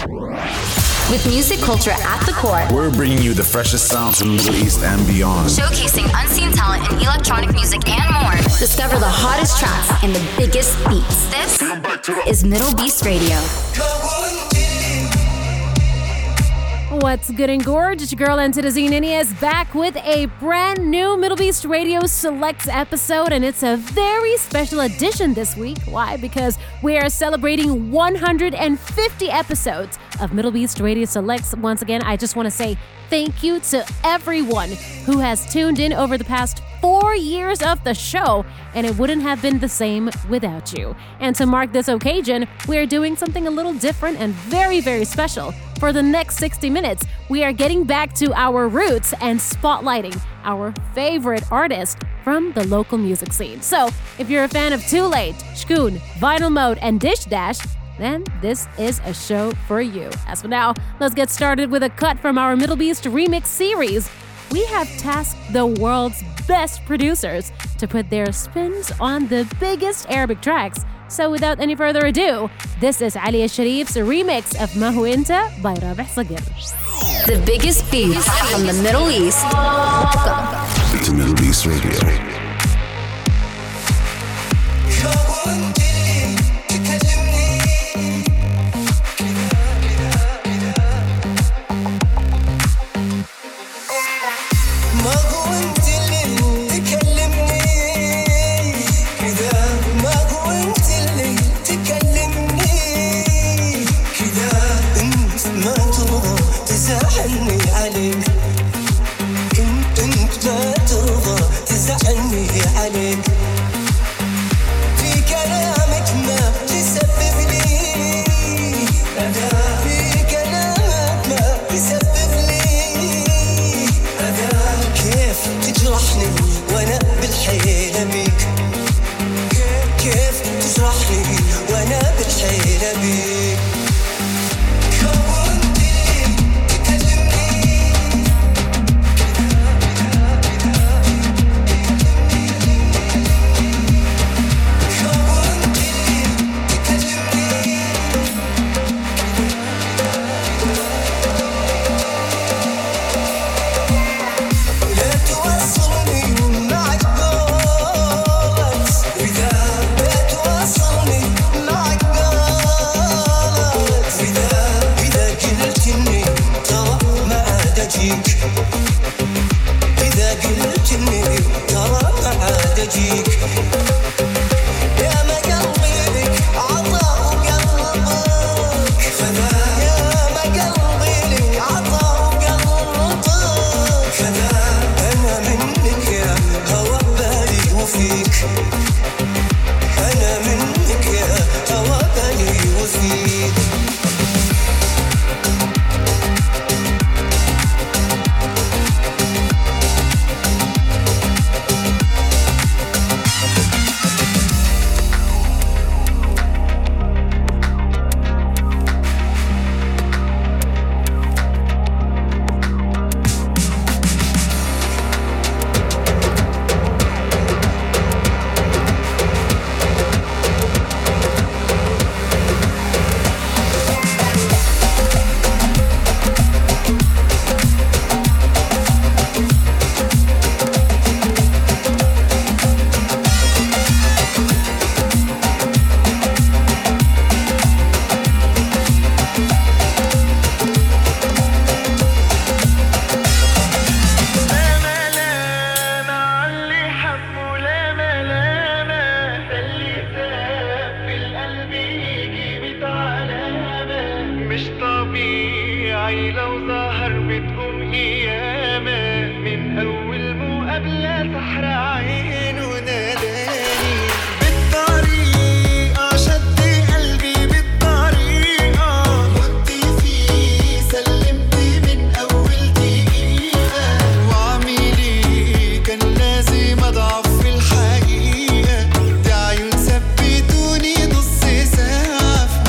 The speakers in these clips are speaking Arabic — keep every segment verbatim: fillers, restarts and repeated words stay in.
With music culture at the core, we're bringing you the freshest sounds from the Middle East and beyond. Showcasing unseen talent in electronic music and more. Discover the hottest tracks and the biggest beats. This is Middle Beast Radio. What's good and gorge? Your girl Antidazine Nini is back with a brand new Middle Beast Radio Selects episode, and it's a very special edition this week. Why? Because we are celebrating one hundred fifty episodes of Middle Beast Radio Selects. Once again, I just want to say thank you to everyone who has tuned in over the past four years of the show, and it wouldn't have been the same without you. And to mark this occasion, we are doing something a little different and very, very special. For the next sixty minutes, we are getting back to our roots and spotlighting our favorite artists from the local music scene. So, if you're a fan of Too Late, Shkoon, Vinyl Mode, and Dish Dash, then this is a show for you. As for now, let's get started with a cut from our Middle Beast Remix series. We have tasked the world's best producers to put their spins on the biggest Arabic tracks. So without any further ado, this is Ali Sharif's remix of Ma Hu Inta by Rabih Sagir. The biggest beats from the Middle East. Welcome to Middle East Radio.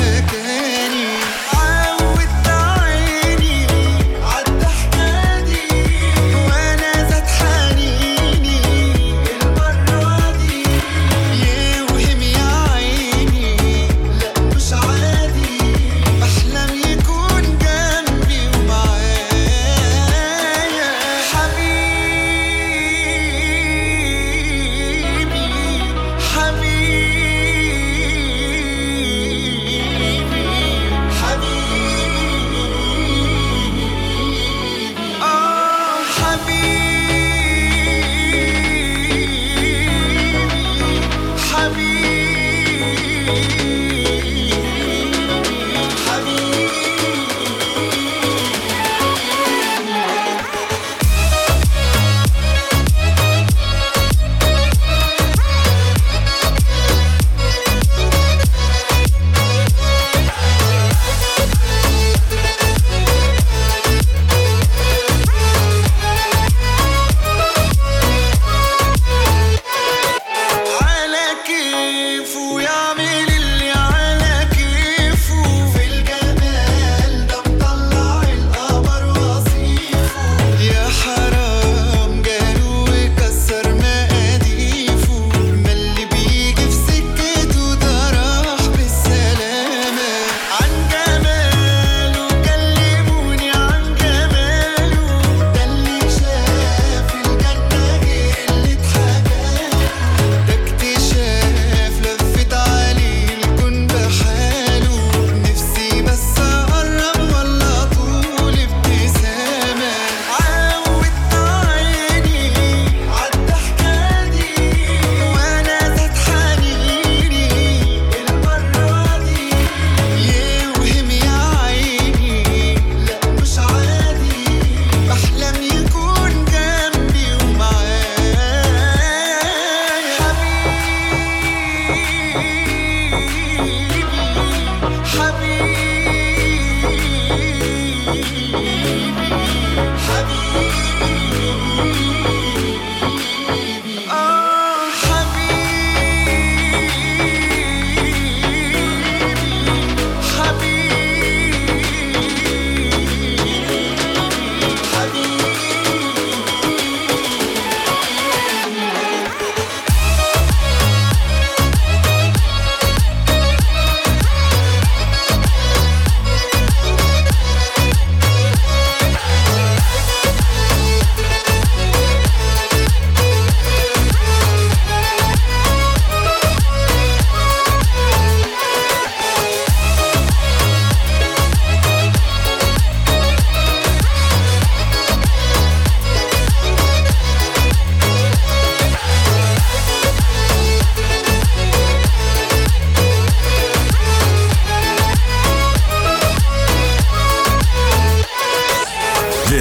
عودت عيني عالضحكة دي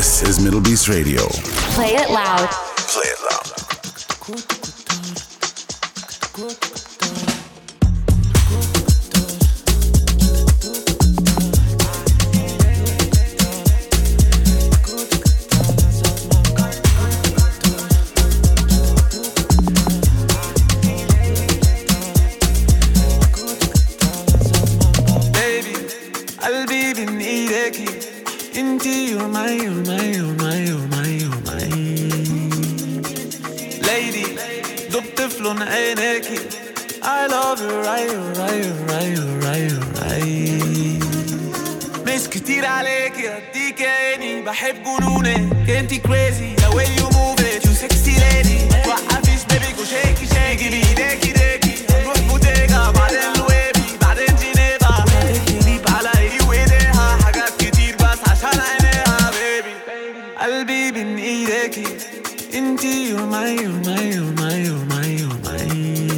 This is Middle East Radio. Play it loud. Play it loud. I love you right, right, right, right, right. مش كتير عليكي اديك عيني بحب جنونك انتي crazy the way you move it you sexy lady وقفيش baby go shakey shakey بايديكي ديكي نروح بوتيجا بعدين لويبي بعدين جنيفا تكليب على ايه وايديها حاجات كتير بس عشان عينيها baby قلبي بين ايديكي انتي you're my you're my you're my you're my you're my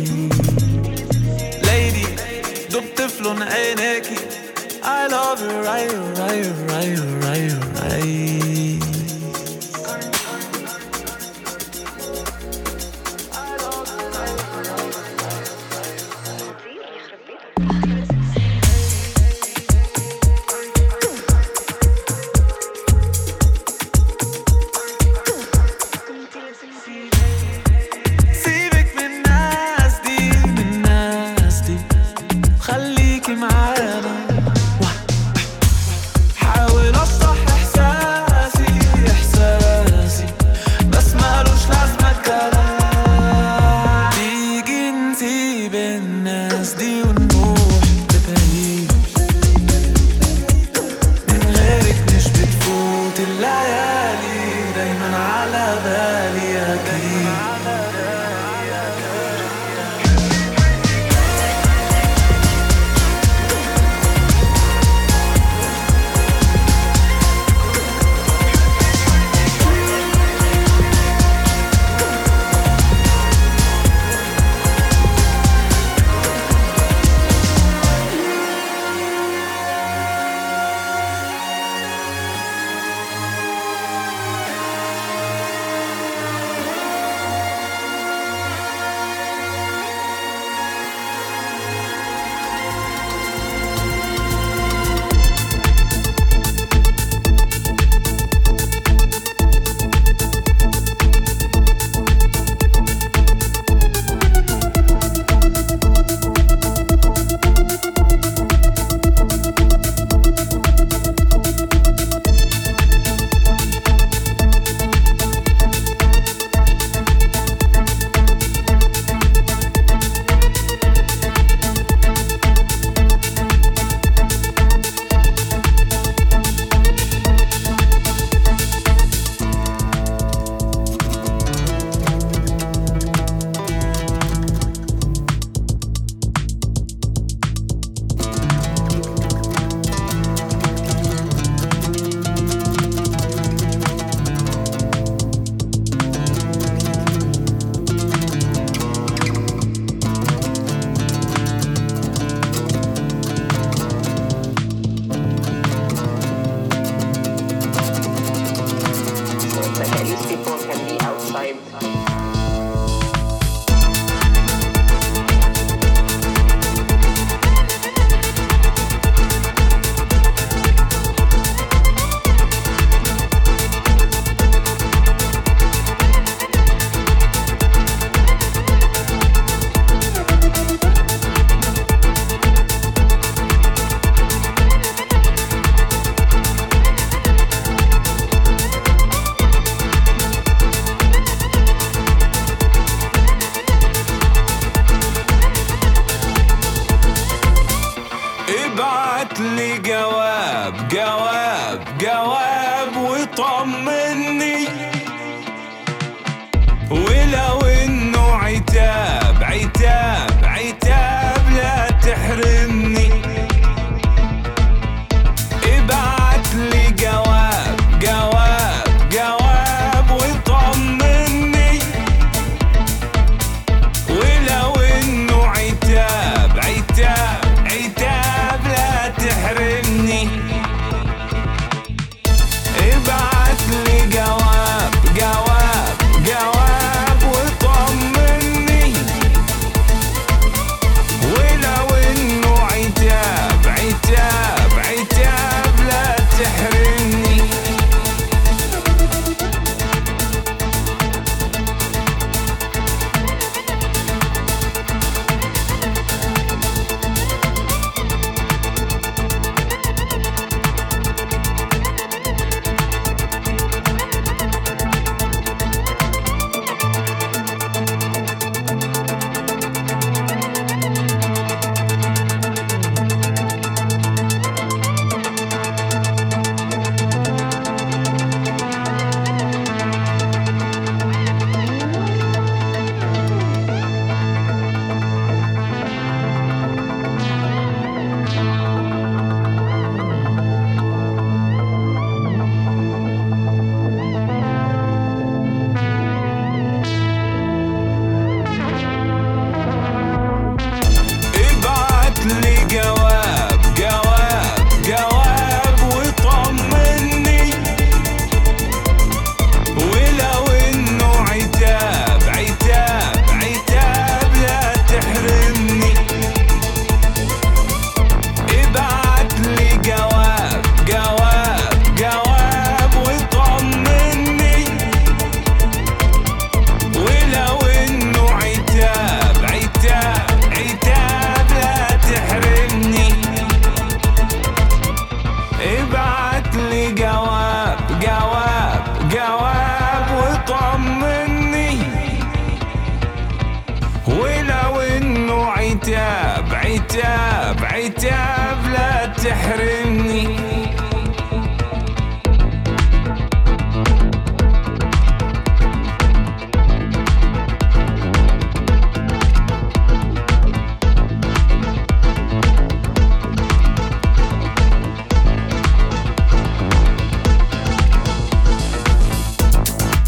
lady دبت في لون عينيكي I love you right right right right right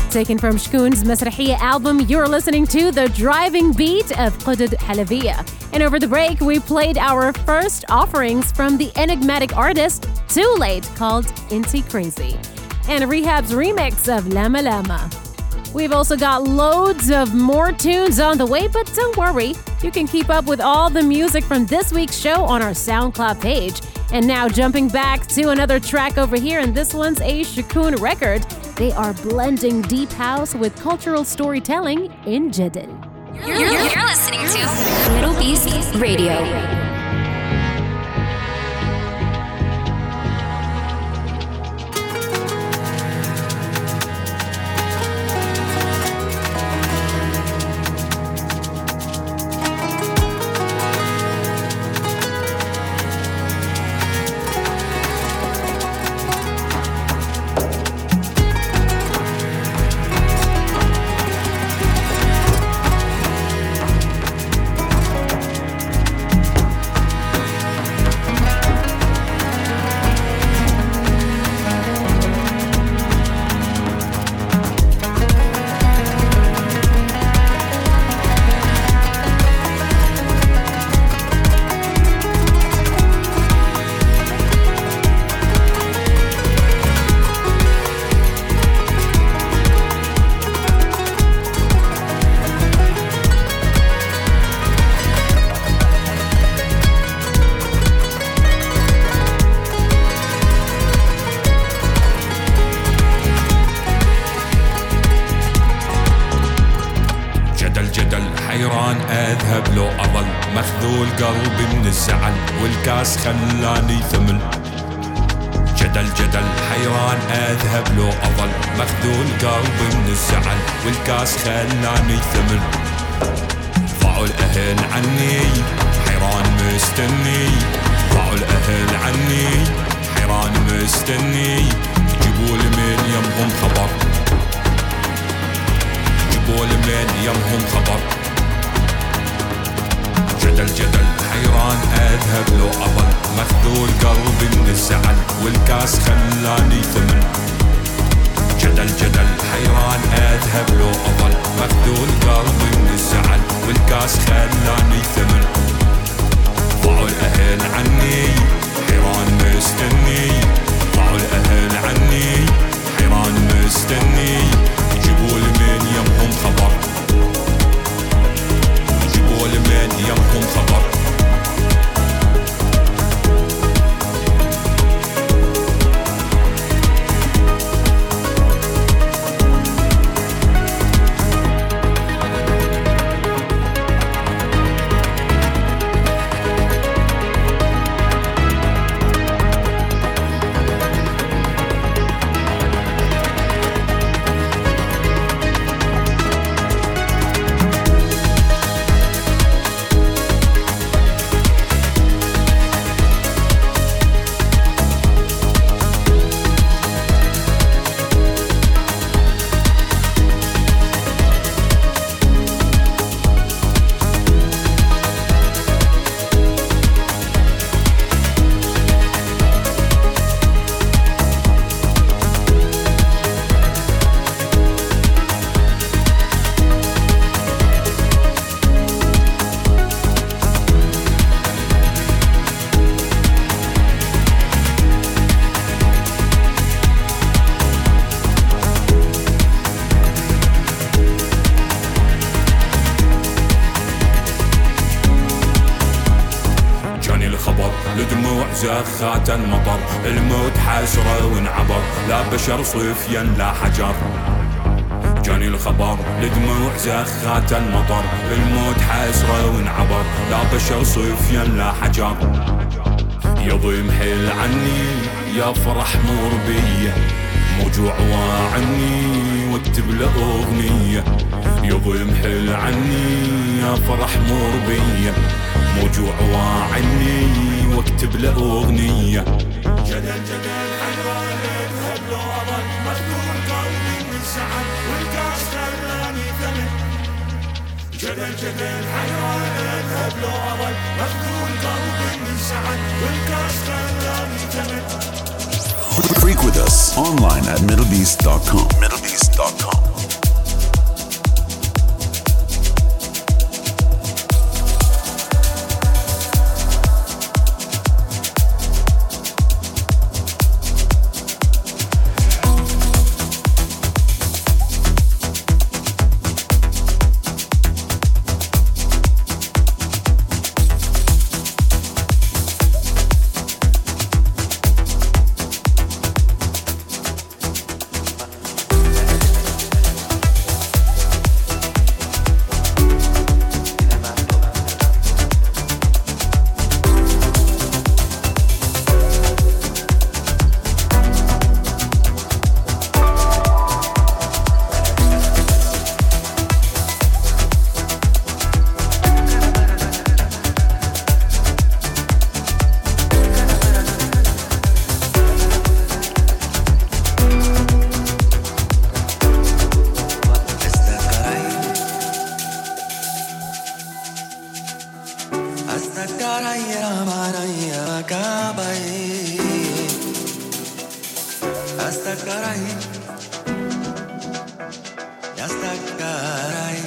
Taken from Shkoon's Masrahiyya album, you're listening to The Driving Beat of Qudud Halabiya. And over the break, we played our first offerings from the enigmatic artist Too Late, called Inti Crazy, and Rehab's remix of Lama Lama. We've also got loads of more tunes on the way, but don't worry, you can keep up with all the music from this week's show on our SoundCloud page. And now jumping back to another track over here, and this one's a Shkoon record. They are blending deep house with cultural storytelling in Jadal. You're, you're, you're listening to Middle East Radio. والكاس خلاني ثمن جدل جدل حيران أذهب لو أظل مخذول قلبي من الزعل والكاس خلاني ثمن ضاعوا الأهل عني حيران مستني ضاعوا الأهل عني حيران مستني جيبوا لي من يمهم خبر جيبوا لي من يمهم خبر جدل جدل حيران أذهب لو أظل مخذول قلبي من الزعل والكاس خلاني ثمن جدل جدل حيران أذهب لو أظل مخذول قلبي من الزعل والكاس خلاني ثمن ضاعوا الأهل عني حيران مستني ضاعوا الأهل عني حيران مستني يجيبوا لي من يمهم خبر يجيبوا لي من يمهم خبر زخات المطر الموت حسرة وانعبر لا بشر صفيا لا حجر جاني الخبر لدموع زخات المطر الموت حسرة وانعبر لا بشر صفيا لا حجر يضيم حيل عني يا فرح مر بيه موجوع واعني واكتب له اغنيه يضيم حيل عني يا فرح مر بيه موجوع واعني واكتب له اغنيه جدل جدل حيران اذهب لو اظل مخذول قلبي من زعل والكاس خلاني ثمن جدل جدل حيران اذهب لو اظل مخذول قلبي من زعل والكاس خلاني ثمن. Freak with us online at middlebeast dot com. middlebeast dot com. está caray, ya está caray.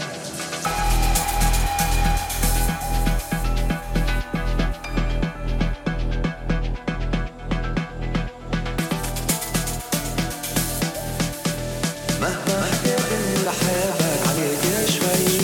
مهما حكيت رح أبعد عليك شوي.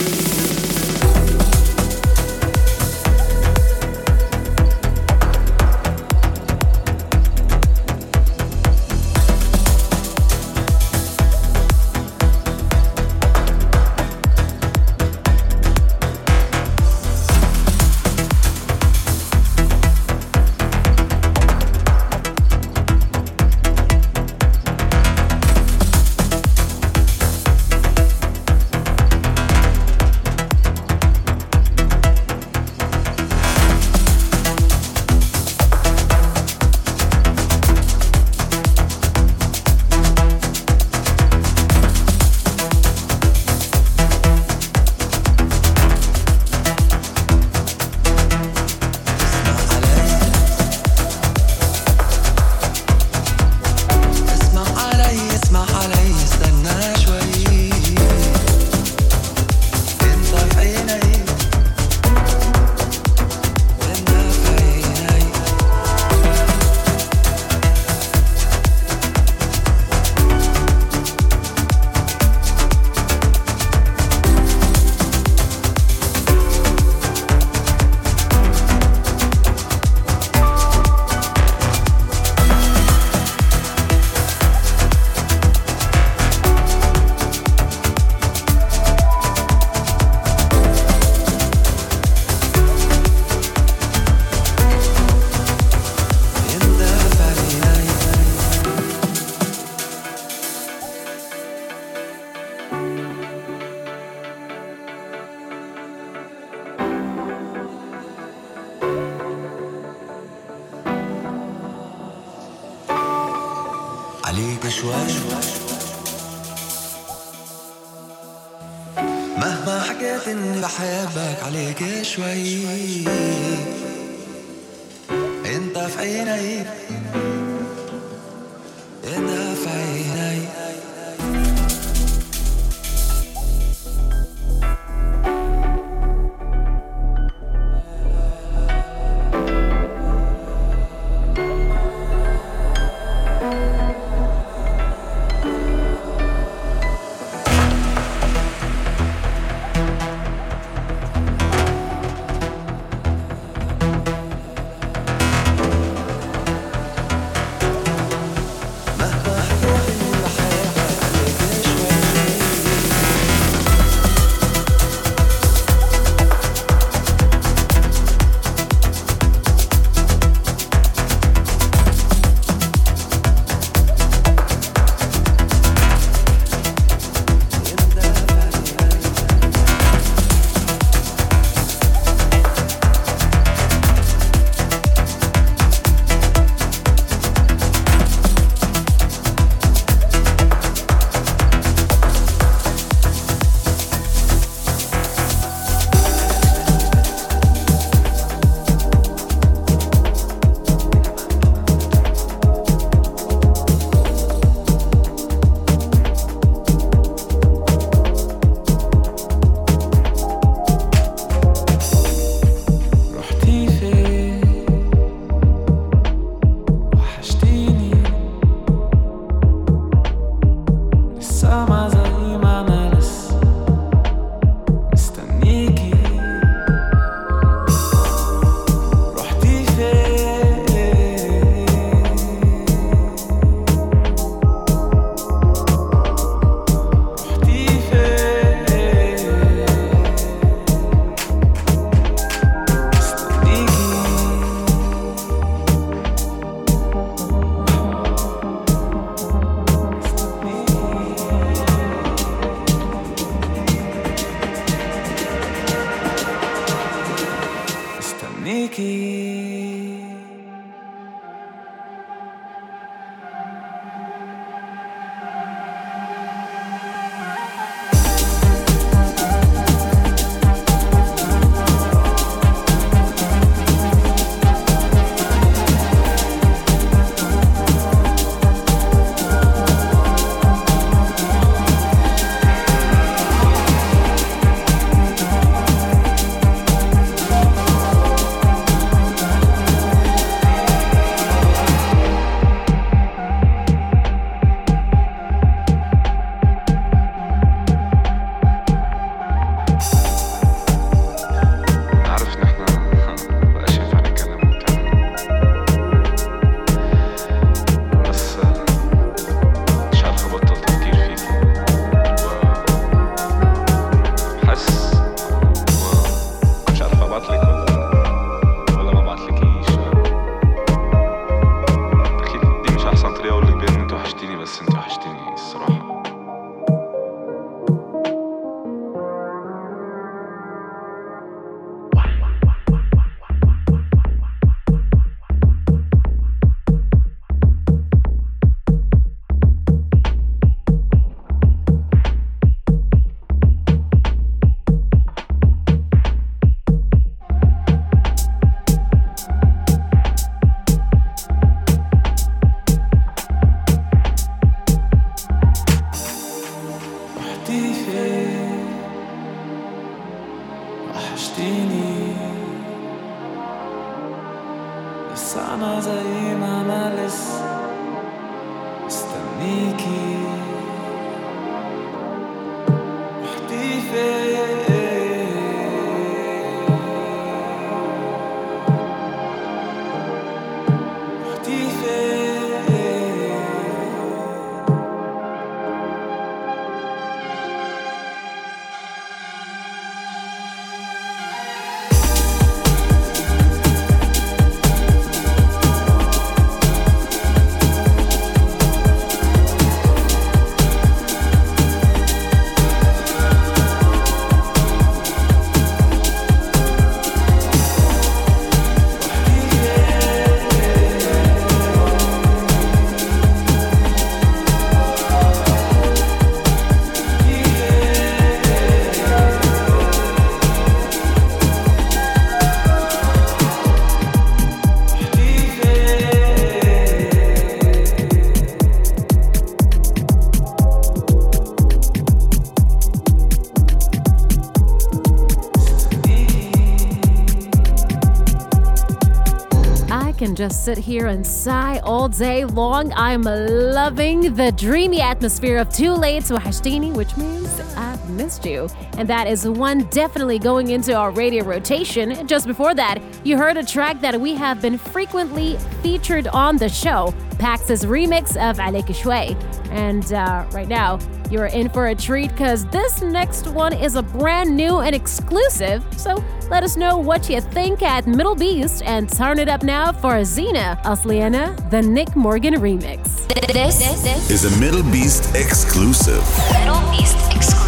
عليك شوي مهما حكيت اني بحبك عليك شوي. انت في عيني انت في عيني مستنيكي رحتي فين رحتي فين Can just sit here and sigh all day long. I'm loving the dreamy atmosphere of Too Late to Hashtini, which means I've missed you. And that is one definitely going into our radio rotation. Just before that, you heard a track that we have been frequently featured on the show, Pax's remix of Alek Shway. And uh, right now, you're in for a treat because this next one is a brand new and exclusive. So let us know what you think at Middle Beast and turn it up now for Zena Asliana, the Nick Morgan remix. This, this, this is a Middle Beast exclusive. Middle Beast exclusive.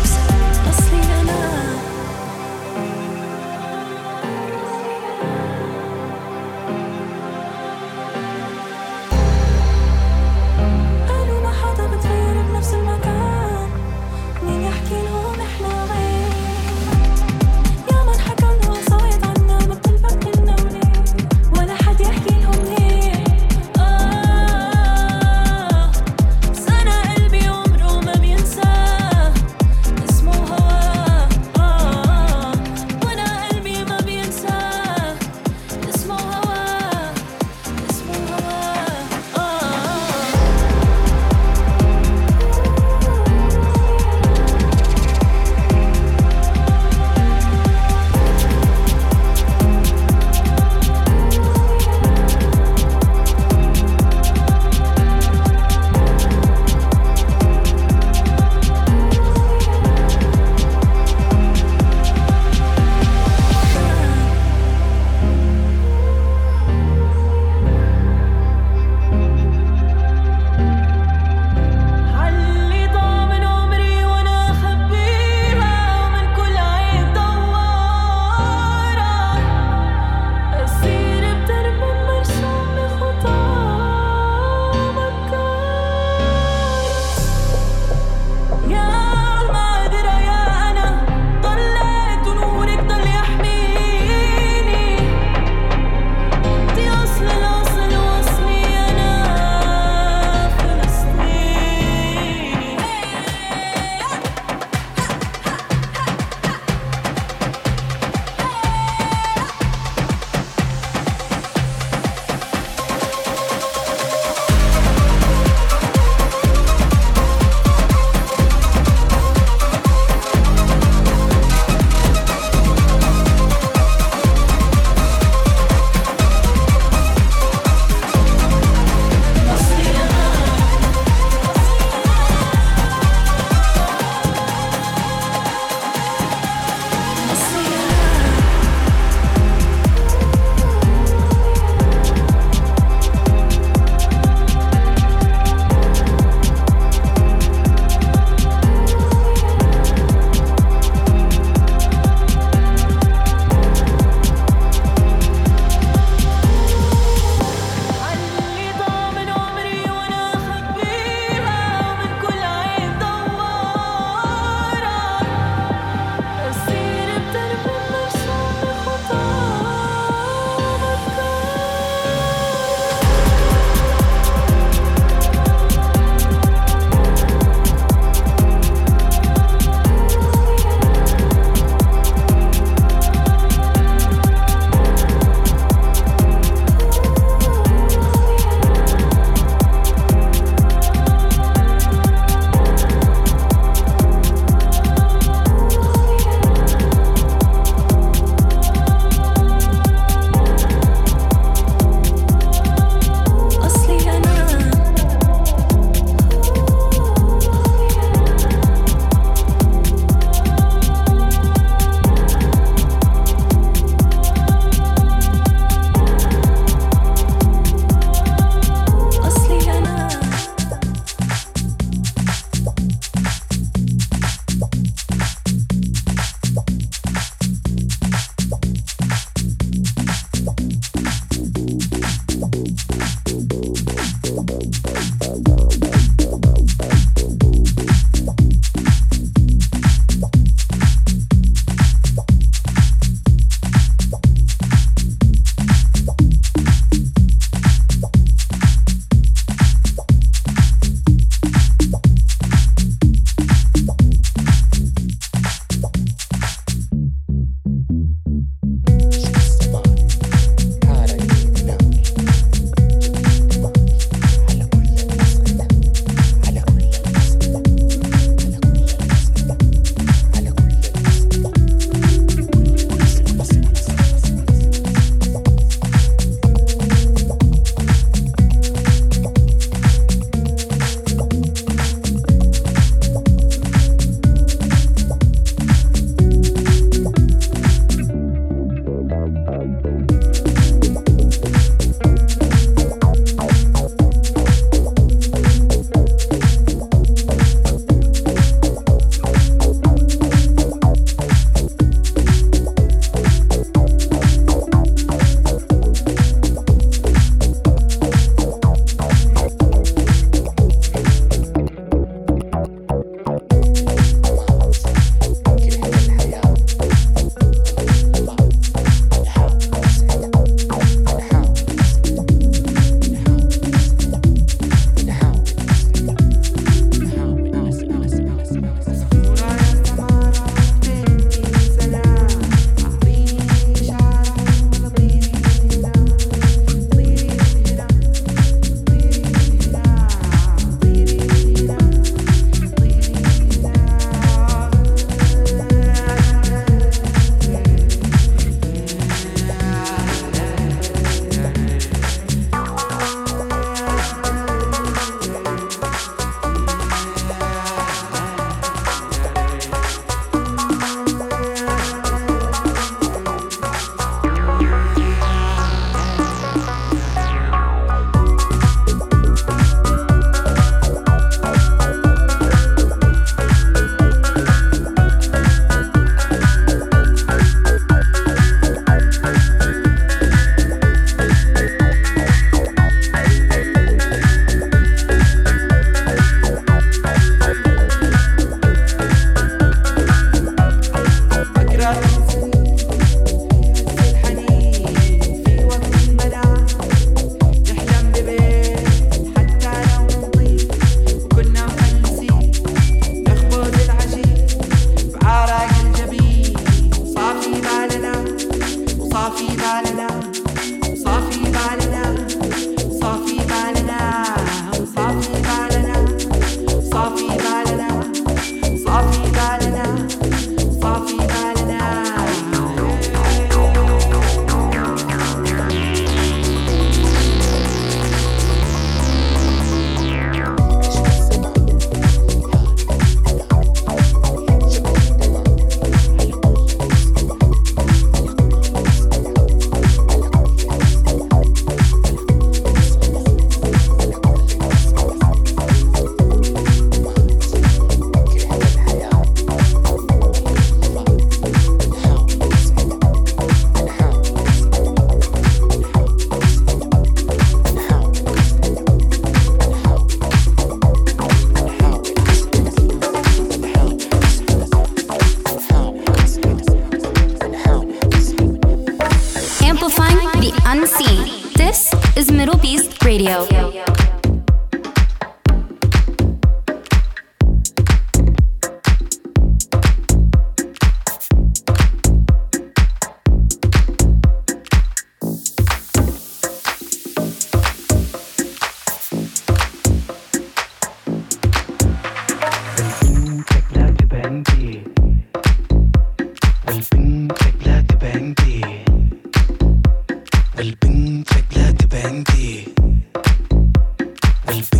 سنة قلبي عمره ما بينسى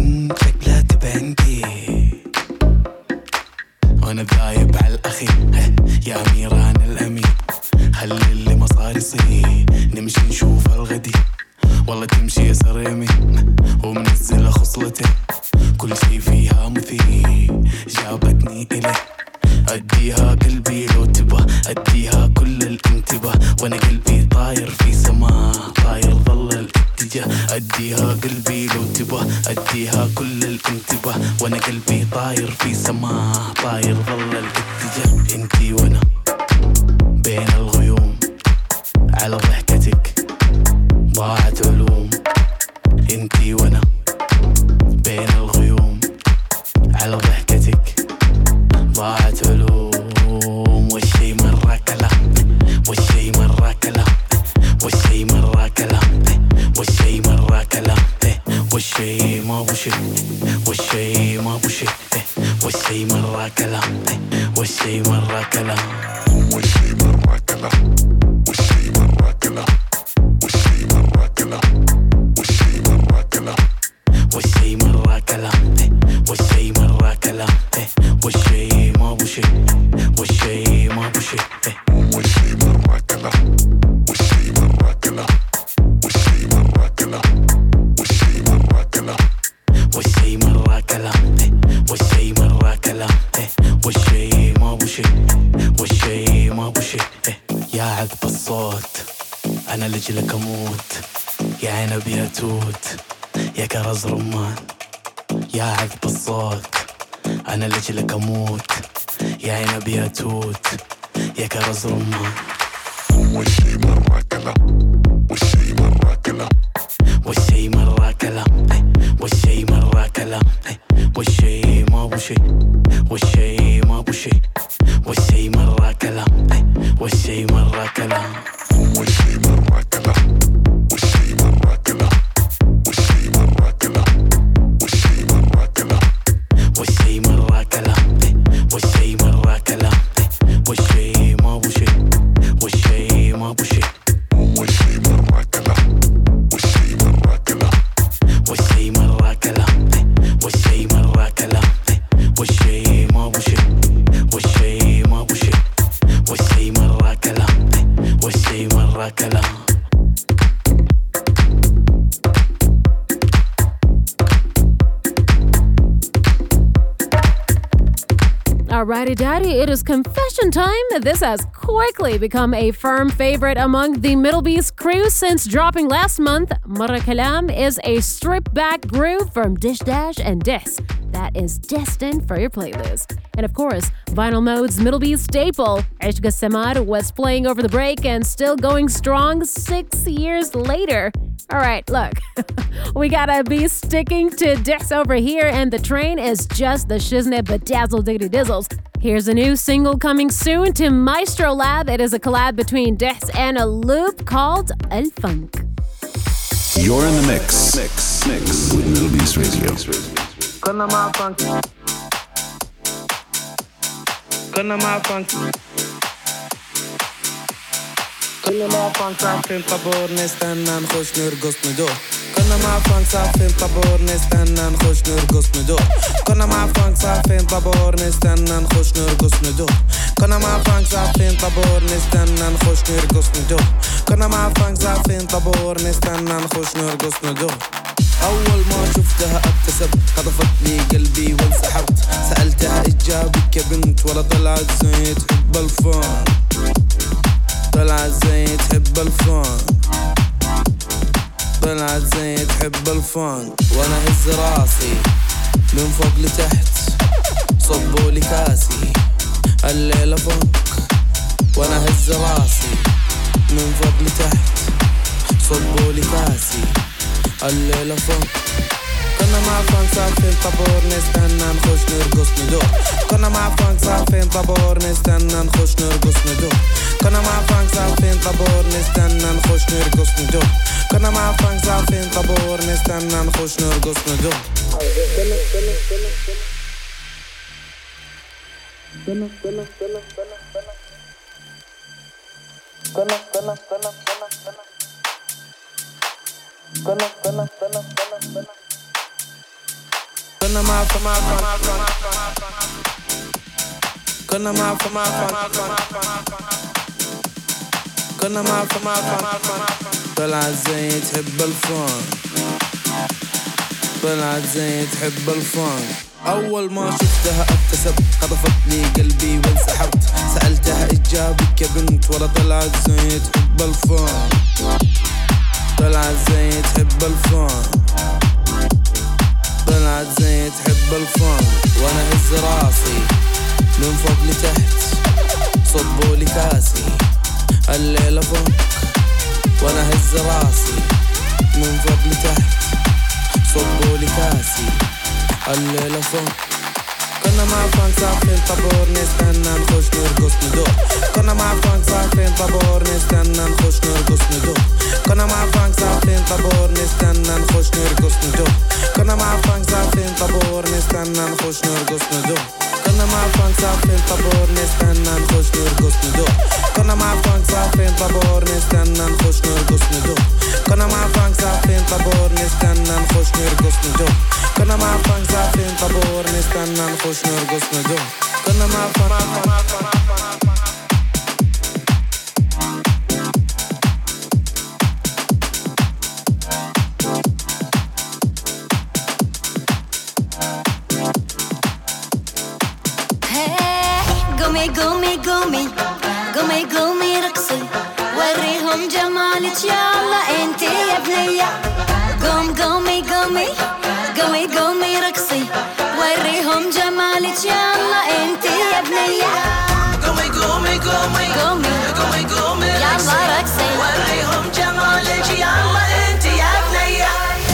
بنت شكلها تبعندي وانا ذايب على الاخي يا اميران الامين خلي اللي مصاري يصير نمشي نشوف الغدي والله تمشي يسر يمين ومنزله خصلتي كل شي فيها مثير جابتني إليه أديها قلبي لو تبى أديها كل الانتباه وانا قلبي طاير في سماء طاير ظل الاتجاه أديها قلبي لو تبى أديها كل الانتباه وانا قلبي طاير في سماء طاير ظل الاتجاه انتي وانا بين الغيوم على ضحكتك ضاعت علوم انتي وانا بين الغيوم على ضحكتك ضاعت علوم والشي مرة كلام والشي مرة كلام والشي مرة كلام والشي مرة كلام والشي ما بشي والشي ما بشي والشي مرة كلام والشي مرة كلام والشي مرة كلام والشي مرة كلام والشي مرة كلام والشي مرة كلام والشي مرة كلام والشي مرة كلام والشي ما بشي والشي ما بشي والشي مرة كلام والشي مرة كلام والشي مرة كلام والشي مرة كلام والشي مرة كلام والشي مرة كلام والشي ما بشي والشي ما بشي يا عذب الصوت أنا لجلك أموت يا عنب يا توت يا كرز رمان يا عذب الصوت أنا لجلك أموت يا عنب يا توت يا كرز رمان والشي مرة كلام والشي مرة كلام والشي مرة كلام والشي مرة كلام والشي ما بشي والشي ما بشي والشي مرة كلام والشي مرة كلام والشي مرة كلام والشي مرة كلام والشي مرة كلام والشي مرة كلام والشي مرة كلام والشي مرة كلام والشي ما بشي والشي ما بشي والشي مرة كلام والشي مرة كلام والشي مرة كلام والشي مرة كلام والشي ما بشي والشي ما بشي والشي مرة كلام والشي مرة كلام Alrighty, daddy, it is confession time. This has quickly become a firm favorite among the Middle Beast crew since dropping last month. Marra Kalam is a stripped-back groove from Dish Dash and Dis that is destined for your playlist. And of course, Vinyl Mode's Middle Beast staple, Ishq Samad, was playing over the break and still going strong six years later. All right, look, we gotta be sticking to Dis over here, and the train is just the shiznit bedazzle diggity dizzles. Here's a new single coming soon to Maestro Lab. It is a collab between Dis and a loop called El Funk. You're in the mix, mix, mix with Middle Beast Radio. Gonna my funk. Gonna my funk. كنا مع فانك صافين طابور نستنى نخش نرقص ندور كنا مع فانك صافين طابور نستنى نخش نرقص ندور كنا مع فانك صافين طابور نستنى نخش نرقص ندور كنا مع فانك صافين طابور نستنى نخش نرقص ندور كنا مع فانك صافين طابور نستنى نخش نرقص ندور أول ما شفتها ابتسمت خطفت لي قلبي وانسحبت سألتها إجابك يا بنت ولا طلعت زي تحب الفن طلعت زي تحب الفن طلعت زي تحب الفن وانا هز راسي من فوق لتحت صبوا لي كاسي الليلة فنك وانا هز راسي من فوق لتحت صبوا لي كاسي الليلة فنك كنا مع فانك صافين طابور نستنى نخش نرقص ندور كنا مع فانك صافين طابور نستنى نخش نرقص ندور كنا مع فانك صافين طابور نستنى نخش نرقص ندور كنا مع فانك صافين طابور نستنى نخش نرقص ندور كنا كنا كنا كنا كنا كنا كنا كنا كنا كنا كنا كنا معفى معفى كنا معفى معفى كنا معفى معفى طلعت زي تحب الفن طلعت زي تحب الفن أول ما شفتها ابتسمت خطفت لي قلبي وانسحبت سألتها إجابك يا بنت ولا طلعت زي تحب الفن طلعت زي تحب الفن طلعت زي تحب الفن وانا هز راسي من فوق لتحت صبوا لي كاسي الليلة فوق وانا هز راسي من فوق لتحت صبوا لي كاسي الليلة فوق كنا مع فرانك صافين طابور نستنى نخش نرقص ندور كنا مع فرانك صافين طابور نستنى نخش نرقص ندور كنا مع فرانك صافين طابور نستنى نخش نرقص ندور كنا مع فرانك صافين طابور نستنى نخش نرقص ندور كنا مع فرانك صافين طابور نستنى نخش نرقص ندور كنا مع فرانك صافين طابور نستنى نخش نرقص ندور كنا مع فرانك صافين طابور نستنى نخش نرقص ندور كنا مع فرانك صافين طابور نستنى نخش نرقص ندور كنا مع فرانك قومي قومي قومي قومي قومي رقصي وريهم جمالك يا الله انتي يا بنية قوم قومي قومي قومي قومي رقصي وريهم جمالك يا الله انتي يا بنية قومي قومي قومي قومي قومي قومي يا الله رقصي وريهم جمالك يا الله انتي يا بنية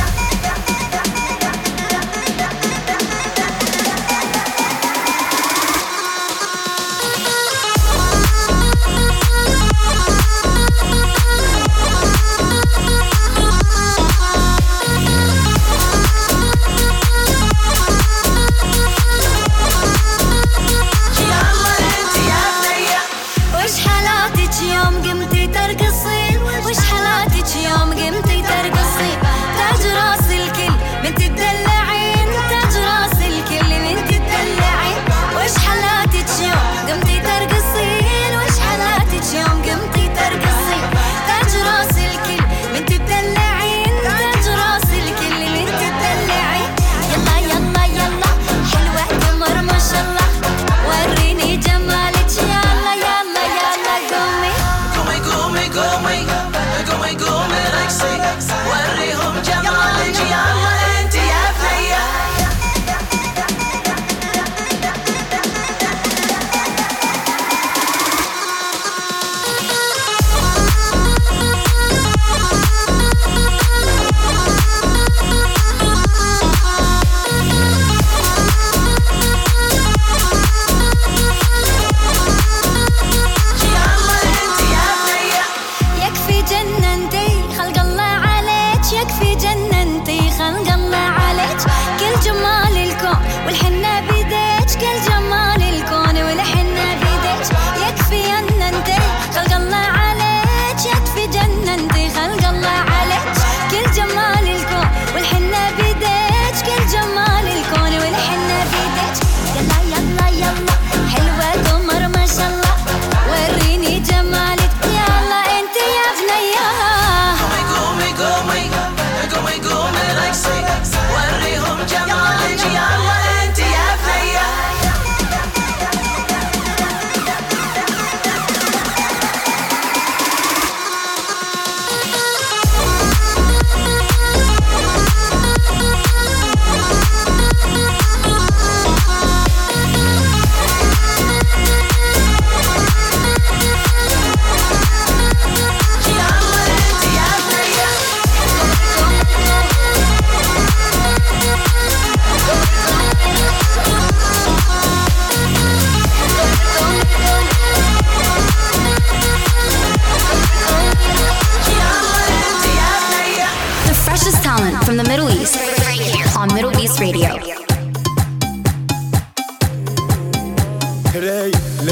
from the Middle East, right here on Middle East Radio. رايق لو من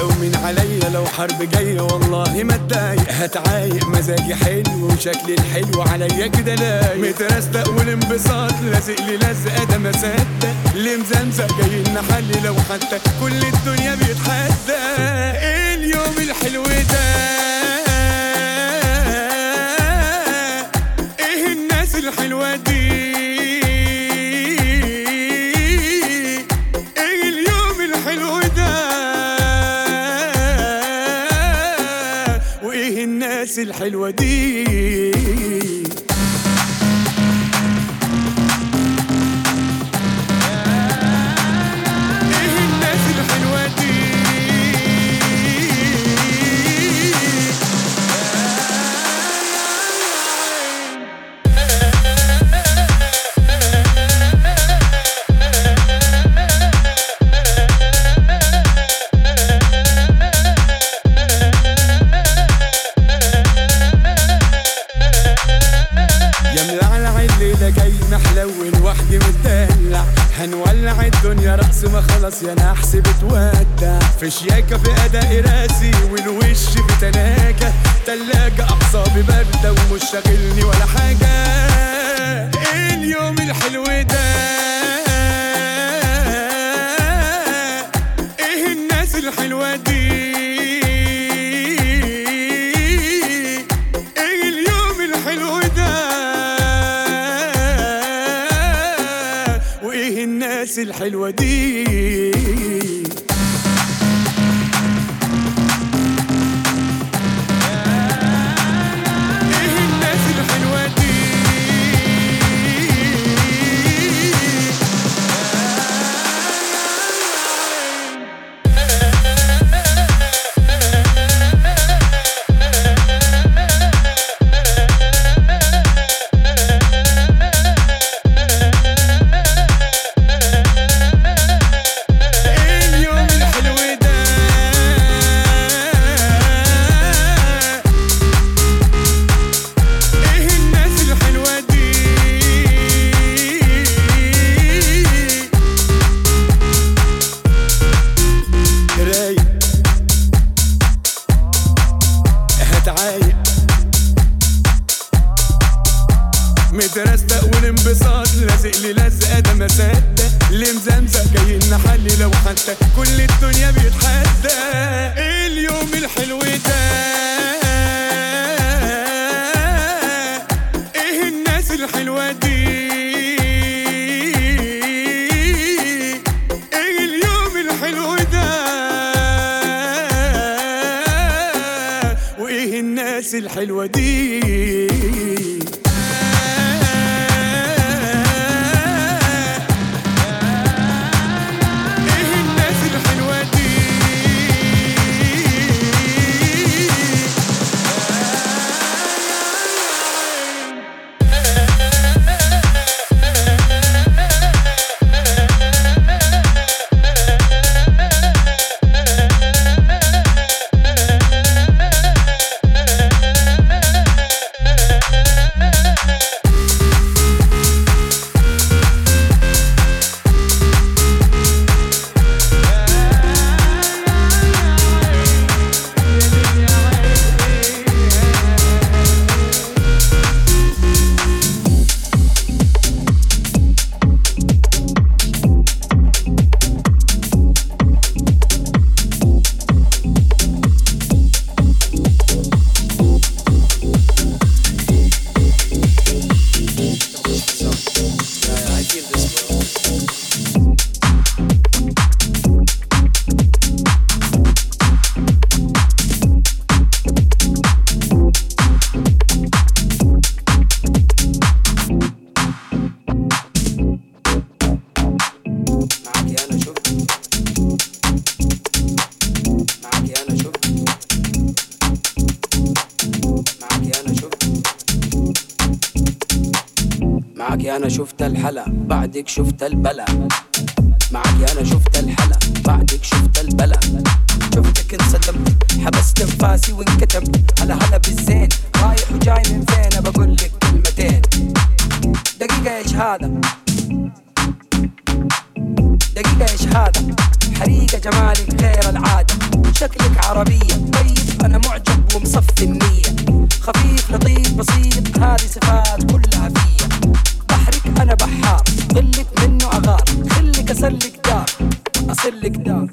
عليا لو حرب جاية والله ما اتضايق، هتعايق مزاجي حلو وشكلي الحلو عليا كده لايق، مترستق والانبساط لازق لي لزقة ده ما صدق، اللي مزمزق جاي نحلي لو حتى كل الدنيا بيتحدى. ايه اليوم الحلو ده، ايه الناس الحلوة دي، ايه اليوم الحلو ده، وايه الناس الحلوة دي. هنولع الدنيا رقص ما خلص يا نحس بتودع، في شياكة في أداء راسي والوش في تلاجة تلاجة، أعصابي باردة ومش شاغلني ولا حاجة. إيه اليوم الحلو ده، إيه الناس الحلوة دي، إيه اليوم الحلو ده، وايه الناس الحلوة دي. مترستق والانبساط لازق لي لزقة ده ما صدق، اللي مزمزق جاي نحلي لو حتى كل الدنيا بيتحدى. ايه اليوم الحلو ده، ايه الناس الحلوة دي، ايه اليوم الحلو ده، وايه الناس الحلوة دي. معك أنا شفت الحلا بعدك شفت البلا، معك أنا شفت الحلا بعدك شفت البلا، شفتك انصدمت حبست انفاسي وانكتمت على هلا بالزين، رايح وجاي من فين بقول لك كلمتين. دقيقة ايش هذا، دقيقة ايش هذا، حريقة جمالك غير العادة شكلك عربية طيب أنا معجب ومصفي النية خفيف لطيف بسيط هذه صفات كلها فيا بحرك أنا بحار ظلك منه أغار خلك أسلك دار أسلك دار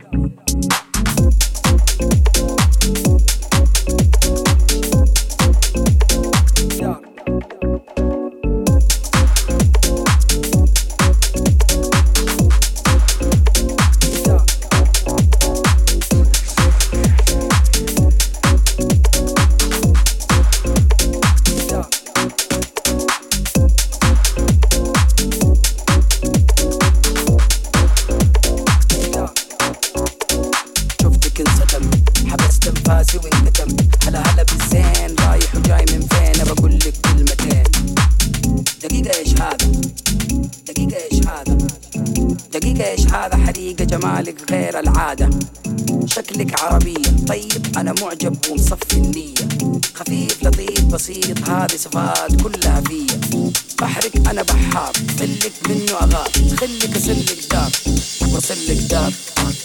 جمالك غير العادة شكلك عربية طيب أنا معجب ومصفي النية خفيف لطيف بسيط هذه صفات كلها فيا بحرك أنا بحار خلك منه أغار خلك أسلك دار وأسلك دار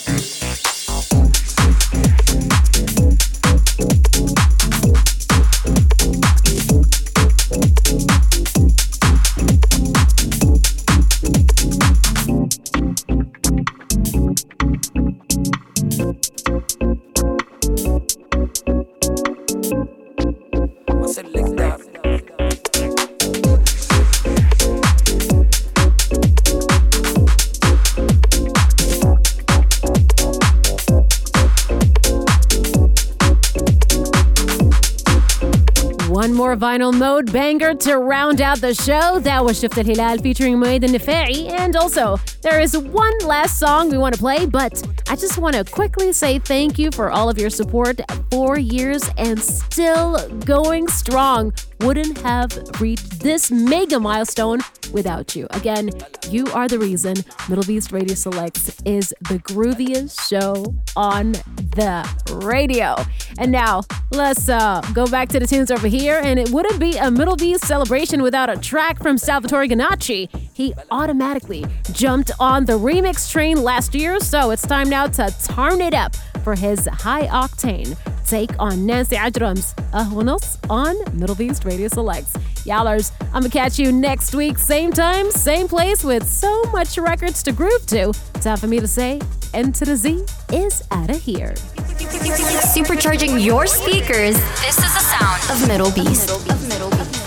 One more vinyl mode banger to round out the show. That was Shift al-Hilal featuring Moed al-Nifai. And also, there is one last song we want to play, but I just want to quickly say thank you for all of your support. Four years and still going strong. Wouldn't have reached this mega milestone without you. Again, you are the reason Middle East Radio Selects is the grooviest show on the radio. And now, let's uh, go back to the tunes over here. And it wouldn't be a Middle East celebration without a track from Salvatore Ganacci. He automatically jumped on the remix train last year, so it's time now to turn it up for his high-octane take on Nancy Ajram's Ahwanos on Middle East Radio Selects. Yallers, I'm gonna catch you next week, same time, same place, with so much records to groove to. Time for me to say, N to the Z is out of here. Supercharging your speakers. This is the sound of Middle Beast. Of Middle Beast.